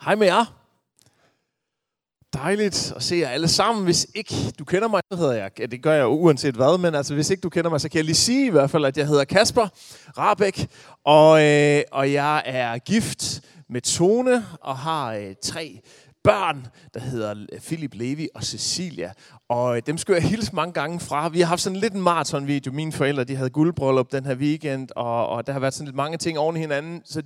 Hej med jer. Dejligt at se jer alle sammen. Hvis ikke du kender mig, så hedder jeg, det gør jeg uanset hvad, men altså hvis ikke du kender mig, så kan jeg lige sige i hvert fald, at jeg hedder Kasper Rahbek, og jeg er gift med Tone og har 3 børn, der hedder Philip, Levi og Cecilia. Og dem skal jeg hilse mange gange fra. Vi har haft sådan lidt en maratonvideo. Mine forældre, de havde guldbryllup den her weekend, og der har været sådan lidt mange ting oven i hinanden. Så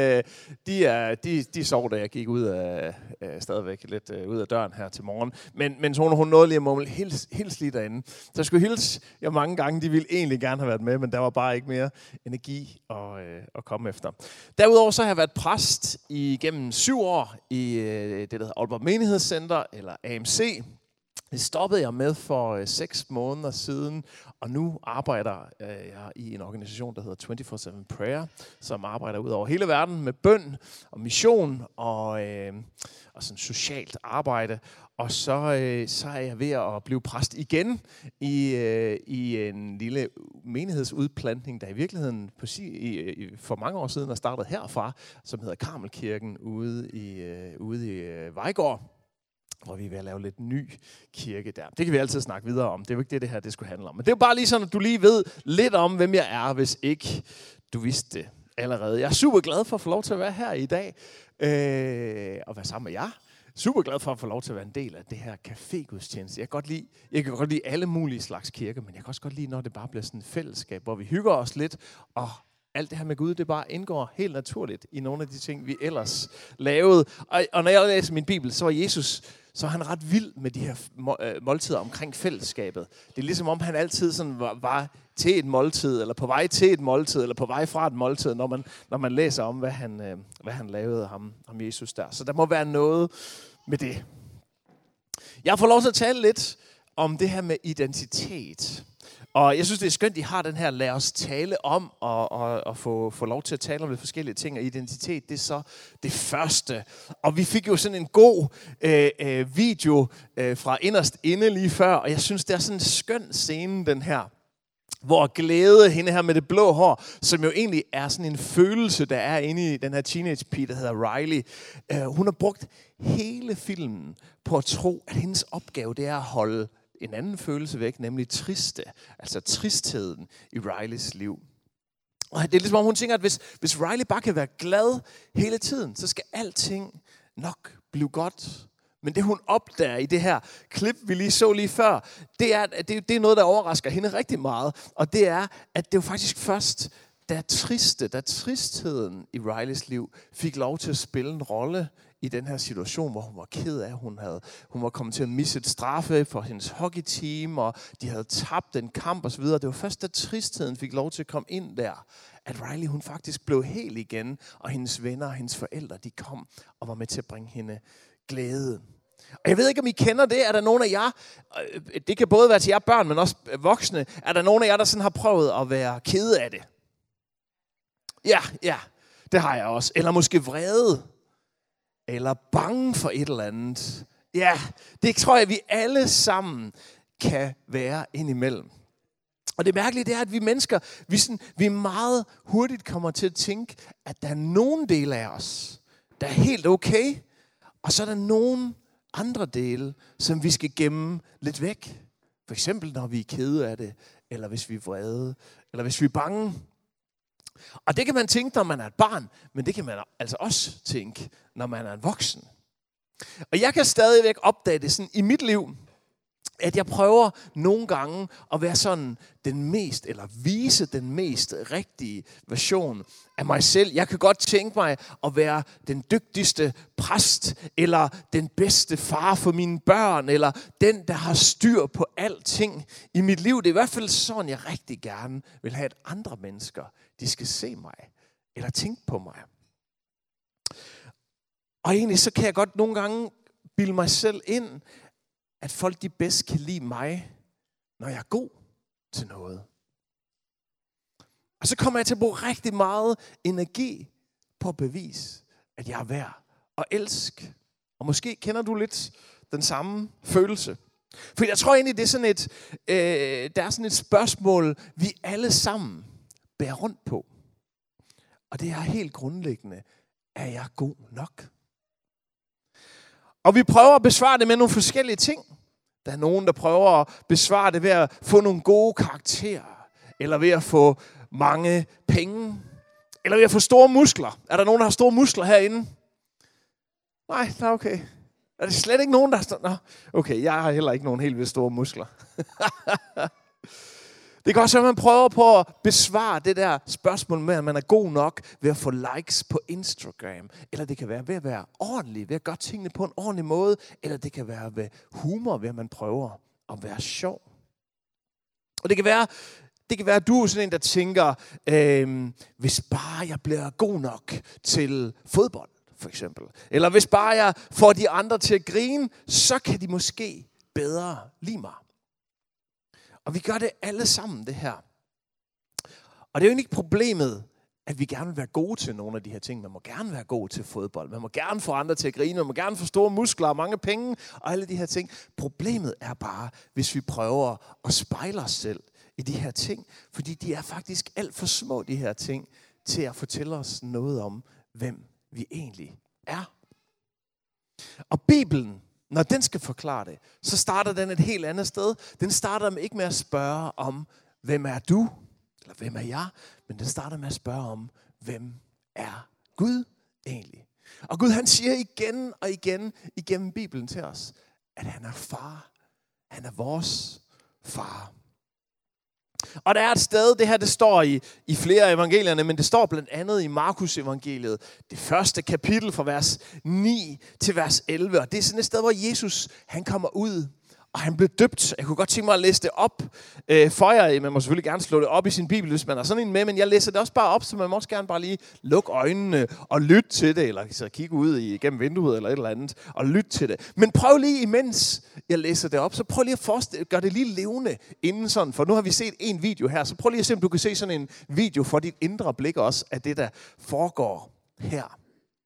de sov, da jeg gik ud af, stadigvæk lidt ud af døren her til morgen. Men Tone, hun nåede lige at mumle hils lige derinde. Så jeg skulle hilse jer mange gange. De ville egentlig gerne have været med, men der var bare ikke mere energi at komme efter. Derudover så har jeg været præst igennem 7 år i det, der hedder Aalborg Menighedscenter, eller AMC. Det stoppede jeg med for 6 måneder siden, og nu arbejder jeg i en organisation, der hedder 24/7 Prayer, som arbejder ud over hele verden med bøn og mission og sådan socialt arbejde. Og så er jeg ved at blive præst igen i en lille menighedsudplantning, der i virkeligheden for mange år siden er startet herfra, som hedder Karmelkirken ude i Vejgaard, hvor vi er ved at lave lidt ny kirke der. Det kan vi altid snakke videre om. Det er jo ikke det her det skulle handle om. Men det er jo bare lige sådan, at du lige ved lidt om, hvem jeg er, hvis ikke du vidste det allerede. Jeg er super glad for at få lov til at være her i dag og være sammen med jer. Super glad for at få lov til at være en del af det her cafégudstjeneste. Jeg kan godt lide alle mulige slags kirker, men jeg kan også godt lide, når det bare bliver sådan et fællesskab, hvor vi hygger os lidt, og alt det her med Gud, det bare indgår helt naturligt i nogle af de ting, vi ellers lavede. Og når jeg læser min bibel, så var Jesus, så er han ret vild med de her måltider omkring fællesskabet. Det er ligesom om, han altid sådan var til et måltid, eller på vej til et måltid, eller på vej fra et måltid, når man læser om, hvad han lavede ham Jesus der. Så der må være noget med det. Jeg får lov til at tale lidt om det her med identitet. Og jeg synes, det er skønt, at I har den her lad os tale om, og få lov til at tale om de forskellige ting. Og identitet, det er så det første. Og vi fik jo sådan en god video fra inderst inde lige før, og jeg synes, det er sådan en skøn scene, den her. Hvor glæde, hende her med det blå hår, som jo egentlig er sådan en følelse, der er inde i den her teenage pige, der hedder Riley. Hun har brugt hele filmen på at tro, at hendes opgave, det er at holde en anden følelse væk, nemlig altså tristheden i Rileys liv. Og det er ligesom, hun tænker, at hvis Riley bare kan være glad hele tiden, så skal alting nok blive godt. Men det hun opdager i det her klip, vi lige så lige før, det er noget, der overrasker hende rigtig meget. Og det er, at det jo faktisk først, da tristheden i Rileys liv fik lov til at spille en rolle i den her situation, hvor hun var ked af, hun var kommet til at misse et straffe for hendes hockeyteam, og de havde tabt en kamp osv. Det var først, da tristheden fik lov til at komme ind der, at Riley hun faktisk blev hel igen, og hendes venner og hendes forældre, de kom og var med til at bringe hende glæde. Og jeg ved ikke, om I kender det. Er der nogen af jer, det kan både være til jer børn, men også voksne, er der nogen af jer, der sådan har prøvet at være kede af det? Ja, det har jeg også. Eller måske vrede. Eller bange for et eller andet. Ja, det tror jeg, vi alle sammen kan være indimellem. Og det mærkelige, det er, at vi mennesker, vi meget hurtigt kommer til at tænke, at der er nogle dele af os, der er helt okay, og så er der nogle andre dele, som vi skal gemme lidt væk. For eksempel, når vi er kede af det, eller hvis vi er vrede, eller hvis vi er bange. Og det kan man tænke, når man er et barn, men det kan man altså også tænke, når man er en voksen. Og jeg kan stadigvæk opdage det sådan i mit liv, at jeg prøver nogle gange at være sådan vise den mest rigtige version af mig selv. Jeg kan godt tænke mig at være den dygtigste præst, eller den bedste far for mine børn, eller den, der har styr på alting i mit liv. Det er i hvert fald sådan, jeg rigtig gerne vil have, at andre mennesker, de skal se mig, eller tænke på mig. Og egentlig så kan jeg godt nogle gange bilde mig selv ind, at folk de bedst kan lide mig, når jeg er god til noget. Og så kommer jeg til at bruge rigtig meget energi på at bevise, at jeg er værd at elske. Og måske kender du lidt den samme følelse. For jeg tror egentlig, det er sådan der er sådan et spørgsmål, vi alle sammen bærer rundt på. Og det er helt grundlæggende, er jeg god nok? Og vi prøver at besvare det med nogle forskellige ting. Der er nogen, der prøver at besvare det ved at få nogle gode karakterer, eller ved at få mange penge, eller ved at få store muskler. Er der nogen, der har store muskler herinde? Nej, okay. Er det slet ikke nogen, der har... Nå, okay, jeg har heller ikke nogen helt vildt store muskler. Det kan også være, at man prøver på at besvare det der spørgsmål med, at man er god nok ved at få likes på Instagram. Eller det kan være ved at være ordentlig, ved at gøre tingene på en ordentlig måde. Eller det kan være ved humor, ved at man prøver at være sjov. Og det kan være, at du er sådan en, der tænker, hvis bare jeg bliver god nok til fodbold, for eksempel. Eller hvis bare jeg får de andre til at grine, så kan de måske bedre lide mig. Og vi gør det alle sammen, det her. Og det er jo ikke problemet, at vi gerne vil være gode til nogle af de her ting. Man må gerne være god til fodbold. Man må gerne få andre til at grine. Man må gerne få store muskler og mange penge og alle de her ting. Problemet er bare, hvis vi prøver at spejle os selv i de her ting. Fordi de er faktisk alt for små, de her ting, til at fortælle os noget om, hvem vi egentlig er. Og Bibelen, når den skal forklare det, så starter den et helt andet sted. Den starter ikke med at spørge om, hvem er du? Eller hvem er jeg? Men den starter med at spørge om, hvem er Gud egentlig? Og Gud, han siger igen og igen igennem Bibelen til os, at han er far. Han er vores far. Og der er et sted, det her det står i flere af evangelierne, men det står blandt andet i Markus evangeliet, det første kapitel fra vers 9 til vers 11. Og det er sådan et sted, hvor Jesus han kommer ud, og han blev døbt. Jeg kunne godt tænke mig at læse det op for jer. Man må selvfølgelig gerne slå det op i sin bibel, hvis man har sådan en med, men jeg læser det også bare op, så man må også gerne bare lige lukke øjnene og lytte til det, eller så kigge ud igennem vinduet eller et eller andet, og lytte til det. Men prøv lige, imens jeg læser det op, så prøv lige at gøre det lige levende inden sådan, for nu har vi set en video her, så prøv lige at se, om du kan se sådan en video for dit indre blik også af det, der foregår her.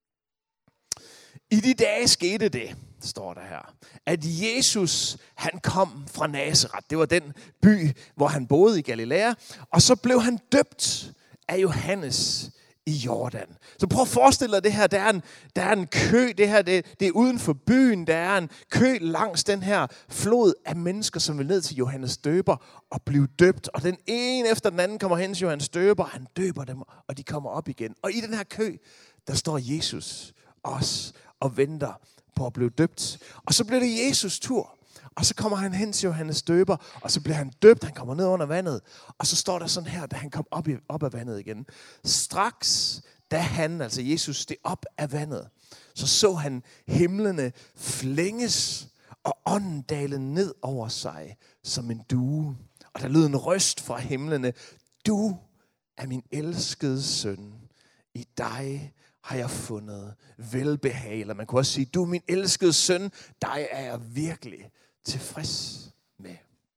I de dage skete det, står der her, at Jesus, han kom fra Nazaret. Det var den by, hvor han boede i Galilea. Og så blev han døbt af Johannes i Jordan. Så prøv at forestille dig det her. Der er en kø. Det her det er uden for byen. Der er en kø langs den her flod af mennesker, som vil ned til Johannes døber og blive døbt. Og den ene efter den anden kommer hen til Johannes døber. Han døber dem, og de kommer op igen. Og i den her kø, der står Jesus også og venter på at blive døbt. Og så bliver det Jesus' tur. Og så kommer han hen til Johannes døber, og så bliver han døbt, han kommer ned under vandet. Og så står der sådan her, da han kom op af vandet igen. Straks, da han, altså Jesus, steg op af vandet, så han himlene flænges, og ånden dale ned over sig som en due. Og der lød en røst fra himlene. Du er min elskede søn. I dig har jeg fundet velbehag. Eller man kunne også sige, du er min elskede søn. Dig er jeg virkelig tilfreds med.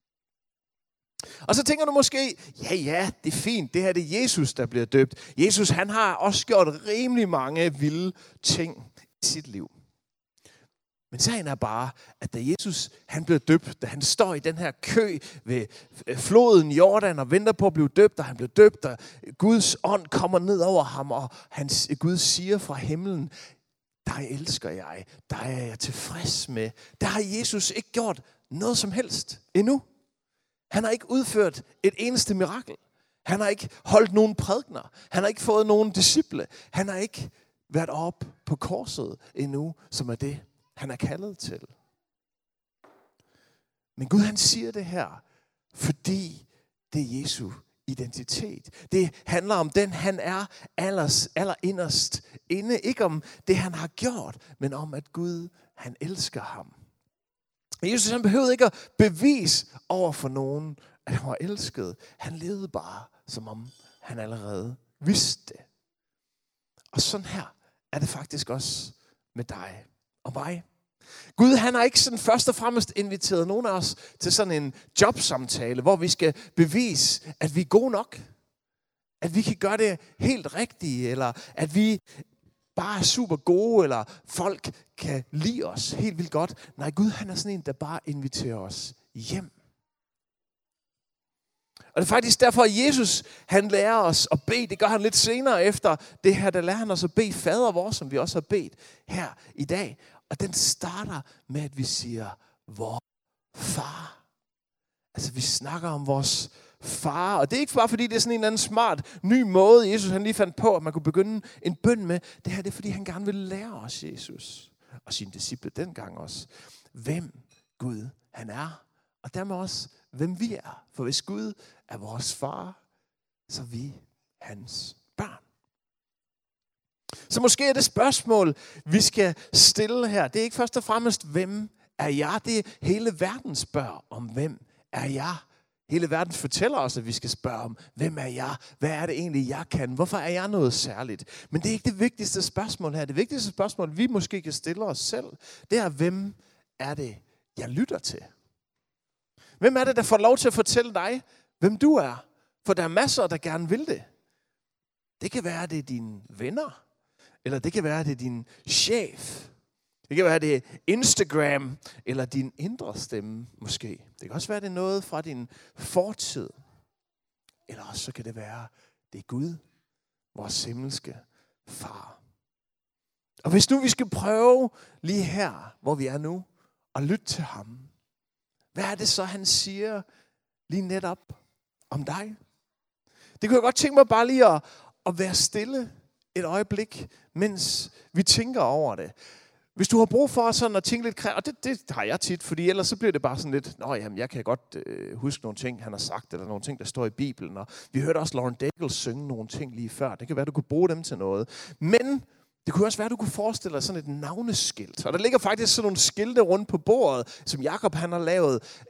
Og så tænker du måske, ja, det er fint. Det her det er Jesus, der bliver døbt. Jesus, han har også gjort rimelig mange vilde ting i sit liv. Men sagen er bare, at da Jesus han blev døbt, da han står i den her kø ved floden Jordan og venter på at blive døbt, og han blev døbt, og Guds ånd kommer ned over ham, og Gud siger fra himlen, dig elsker jeg, dig er jeg tilfreds med. Der har Jesus ikke gjort noget som helst endnu. Han har ikke udført et eneste mirakel. Han har ikke holdt nogen prædikener. Han har ikke fået nogen disciple. Han har ikke været op på korset endnu, som er det, han er kaldet til. Men Gud han siger det her, fordi det er Jesu identitet. Det handler om den, han er allerinderst inde. Ikke om det, han har gjort, men om, at Gud, han elsker ham. Jesus han behøvede ikke at bevise over for nogen, at han var elsket. Han levede bare, som om han allerede vidste det. Og sådan her er det faktisk også med dig og mig. Gud han har ikke sådan først og fremmest inviteret nogen af os til sådan en jobsamtale, hvor vi skal bevise, at vi er gode nok. At vi kan gøre det helt rigtigt, eller at vi bare er super gode, eller folk kan lide os helt vildt godt. Nej, Gud han er sådan en, der bare inviterer os hjem. Og det er faktisk derfor, at Jesus, han lærer os at bede. Det gør han lidt senere efter det her, der lærer han os at bede Fader vor, som vi også har bedt her i dag. Og den starter med, at vi siger, vor far. Altså, vi snakker om vores far. Og det er ikke bare, fordi det er sådan en eller anden smart, ny måde, Jesus han lige fandt på, at man kunne begynde en bøn med. Det her det er, fordi han gerne vil lære os, Jesus, og sine disciple dengang også, hvem Gud han er. Og dermed også, hvem vi er. For hvis Gud er vores far, så er vi hans børn. Så måske er det spørgsmål, vi skal stille her. Det er ikke først og fremmest, hvem er jeg? Det er hele verden spørger om, hvem er jeg? Hele verden fortæller os, at vi skal spørge om, hvem er jeg? Hvad er det egentlig, jeg kan? Hvorfor er jeg noget særligt? Men det er ikke det vigtigste spørgsmål her. Det vigtigste spørgsmål, vi måske kan stille os selv, det er, hvem er det, jeg lytter til? Hvem er det, der får lov til at fortælle dig, hvem du er? For der er masser, der gerne vil det. Det kan være, det er dine venner. Eller det kan være, det er din chef. Det kan være, det er Instagram. Eller din indre stemme, måske. Det kan også være, det er noget fra din fortid. Eller også så kan det være, det er Gud, vores himmelske far. Og hvis nu vi skal prøve lige her, hvor vi er nu, at lytte til ham. Hvad er det så, han siger lige netop om dig? Det kunne jeg godt tænke mig bare lige at være stille et øjeblik, mens vi tænker over det. Hvis du har brug for sådan at tænke lidt, og det har jeg tit, fordi ellers så bliver det bare sådan lidt, jamen jeg kan godt huske nogle ting, han har sagt, eller nogle ting, der står i Bibelen. Og vi hørte også Lauren Daigle synge nogle ting lige før. Det kan være, du kunne bruge dem til noget. Men det kunne også være, at du kunne forestille dig sådan et navneskilt. Og der ligger faktisk sådan nogle skilte rundt på bordet, som Jakob han har lavet.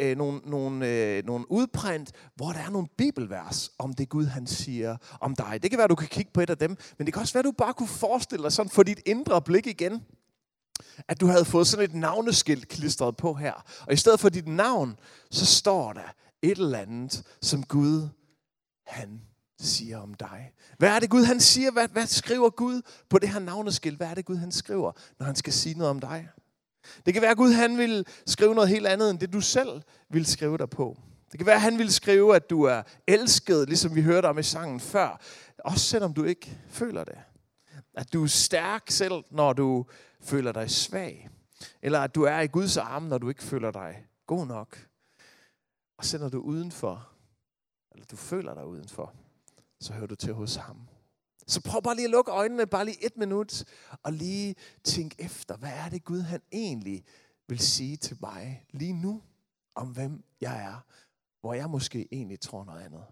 Nogle udprint, hvor der er nogle bibelvers om det Gud han siger om dig. Det kan være, at du kan kigge på et af dem. Men det kan også være, at du bare kunne forestille dig sådan for dit indre blik igen, at du havde fået sådan et navneskilt klistret på her. Og i stedet for dit navn, så står der et eller andet, som Gud han siger om dig. Hvad er det Gud han siger? Hvad skriver Gud på det her navneskilt? Hvad er det Gud han skriver, når han skal sige noget om dig? Det kan være, at Gud han vil skrive noget helt andet, end det du selv vil skrive dig på. Det kan være, at han vil skrive, at du er elsket, ligesom vi hørte om i sangen før. Også selvom du ikke føler det. At du er stærk selv, når du føler dig svag. Eller at du er i Guds arme, når du ikke føler dig god nok. Og så når du er udenfor, eller du føler dig udenfor, så hører du til hos ham. Så prøv bare lige at lukke øjnene, bare lige 1 minut, og lige tænk efter, hvad er det Gud han egentlig vil sige til mig lige nu, om hvem jeg er, hvor jeg måske egentlig tror noget andet.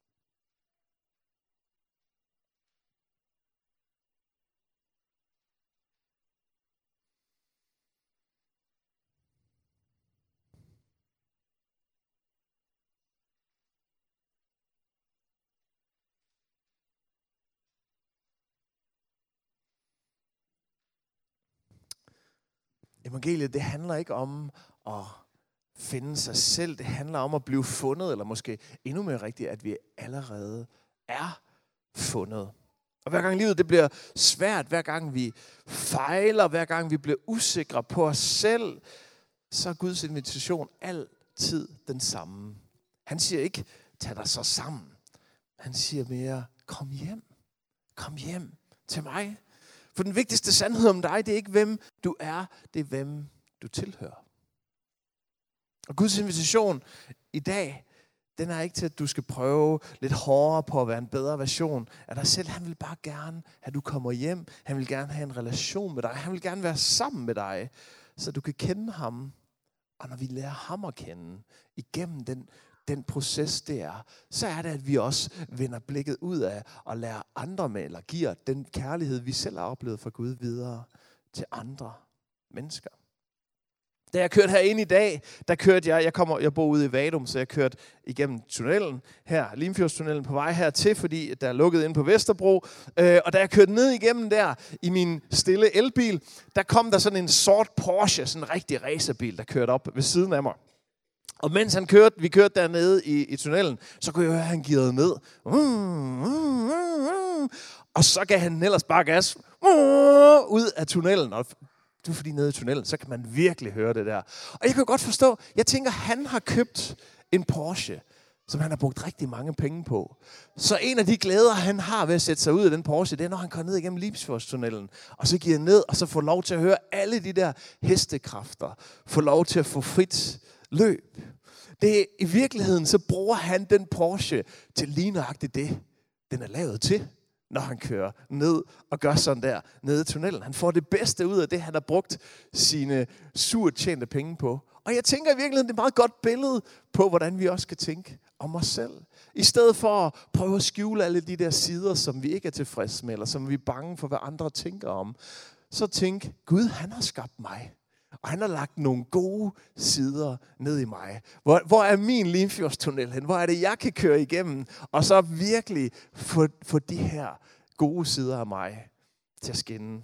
Evangeliet, det handler ikke om at finde sig selv. Det handler om at blive fundet, eller måske endnu mere rigtigt, at vi allerede er fundet. Og hver gang livet det bliver svært, hver gang vi fejler, hver gang vi bliver usikre på os selv, så er Guds invitation altid den samme. Han siger ikke, tag dig så sammen. Han siger mere, kom hjem. Kom hjem til mig. For den vigtigste sandhed om dig, det er ikke hvem du er, det er hvem du tilhører. Og Guds invitation i dag, den er ikke til, at du skal prøve lidt hårdere på at være en bedre version af dig selv. Han vil bare gerne, at du kommer hjem. Han vil gerne have en relation med dig. Han vil gerne være sammen med dig, så du kan kende ham. Og når vi lærer ham at kende igennem den proces, det er, så er det, at vi også vender blikket ud af og lærer andre med, eller giver den kærlighed, vi selv har oplevet fra Gud, videre til andre mennesker. Da jeg kørte herinde i dag, der kørte jeg bor ude i Vadum, så jeg kørte igennem tunnelen her, Limfjordstunnelen på vej hertil, fordi der er lukket ind på Vesterbro. Og da jeg kørte ned igennem der i min stille elbil, der kom der sådan en sort Porsche, sådan en rigtig racerbil, der kørte op ved siden af mig. Og mens vi kørte dernede i tunnelen, så kunne jeg høre, at han gearede ned. Og så gav han ellers bare gas ud af tunnelen. Og det er fordi nede i tunnelen, så kan man virkelig høre det der. Og jeg kan godt forstå, jeg tænker, han har købt en Porsche, som han har brugt rigtig mange penge på. Så en af de glæder, han har ved at sætte sig ud af den Porsche, det er, når han kommer ned igennem Limfjordstunnelen, og så giver ned, og så får lov til at høre alle de der hestekræfter, får lov til at få frit løb. Det i virkeligheden, så bruger han den Porsche til lige nøjagtigt det, den er lavet til, når han kører ned og gør sådan der nede i tunnelen. Han får det bedste ud af det, han har brugt sine surt tjente penge på. Og jeg tænker i virkeligheden, det er et meget godt billede på, hvordan vi også skal tænke om os selv. I stedet for at prøve at skjule alle de der sider, som vi ikke er tilfredse med, eller som vi er bange for, hvad andre tænker om, så tænk, Gud, han har skabt mig. Og han har lagt nogle gode sider ned i mig. Hvor er min Limfjordstunnel hen? Hvor er det, jeg kan køre igennem? Og så virkelig få de her gode sider af mig til at skinne.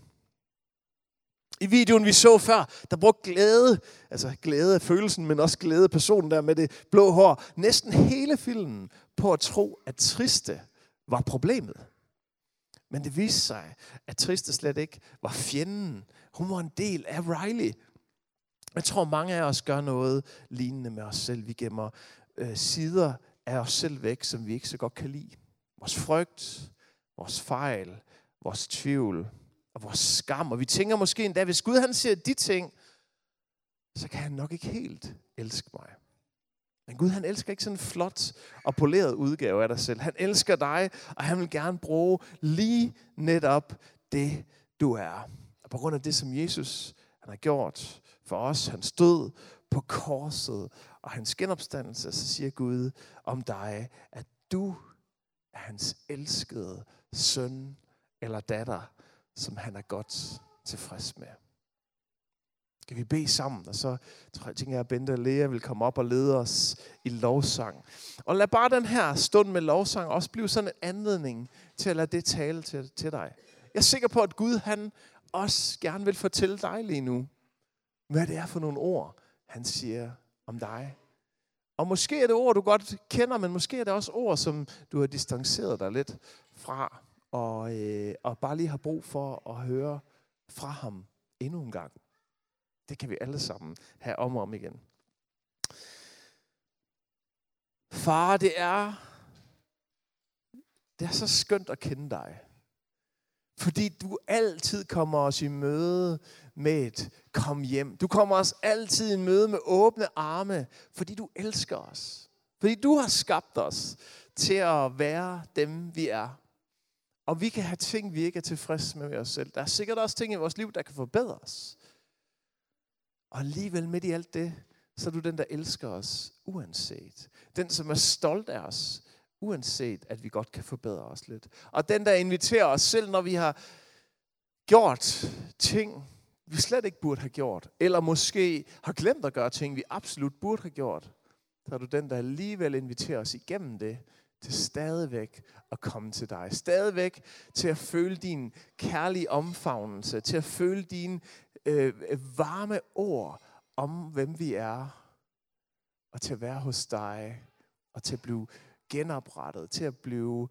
I videoen, vi så før, der brugte glæde, altså glæde af følelsen, men også glæde af personen der med det blå hår, næsten hele filmen på at tro, at Triste var problemet. Men det viste sig, at Triste slet ikke var fjenden. Hun var en del af Riley. Jeg tror, mange af os gør noget lignende med os selv. Vi gemmer sider af os selv væk, som vi ikke så godt kan lide. Vores frygt, vores fejl, vores tvivl og vores skam. Og vi tænker måske endda, hvis Gud han ser de ting, så kan han nok ikke helt elske mig. Men Gud han elsker ikke sådan en flot og poleret udgave af dig selv. Han elsker dig, og han vil gerne bruge lige netop det, du er. Og på grund af det, som Jesus han har gjort for os, han stod på korset, og hans genopstandelse, så siger Gud om dig, at du er hans elskede søn eller datter, som han er godt tilfreds med. Kan vi bede sammen? Og så tænker jeg, at Bente og Lea vil komme op og lede os i lovsang. Og lad bare den her stund med lovsang også blive sådan en anledning til at lade det tale til dig. Jeg er sikker på, at Gud han også gerne vil fortælle dig lige nu, hvad det er for nogle ord, han siger om dig. Og måske er det ord, du godt kender, men måske er det også ord, som du har distanceret dig lidt fra, og bare lige har brug for at høre fra ham endnu en gang. Det kan vi alle sammen have om og om igen. Far, det er så skønt at kende dig. Fordi du altid kommer os i møde med et kom hjem. Du kommer os altid i møde med åbne arme, fordi du elsker os. Fordi du har skabt os til at være dem, vi er. Og vi kan have ting, vi ikke er tilfredse med os selv. Der er sikkert også ting i vores liv, der kan forbedres. Og alligevel midt i alt det, så er du den, der elsker os uanset. Den, som er stolt af os, uanset at vi godt kan forbedre os lidt. Og den, der inviterer os selv, når vi har gjort ting, vi slet ikke burde have gjort. Eller måske har glemt at gøre ting, vi absolut burde have gjort. Så er du den, der alligevel inviterer os igennem det, til stadigvæk at komme til dig. Stadigvæk til at føle din kærlige omfavnelse, til at føle dine varme ord om, hvem vi er, og til at være hos dig, og til at blive genoprettet, til at blive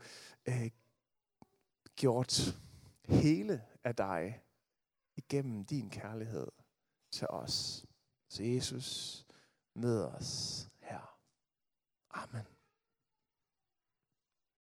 gjort hele af dig, igennem din kærlighed til os. Så Jesus, mød os her. Amen.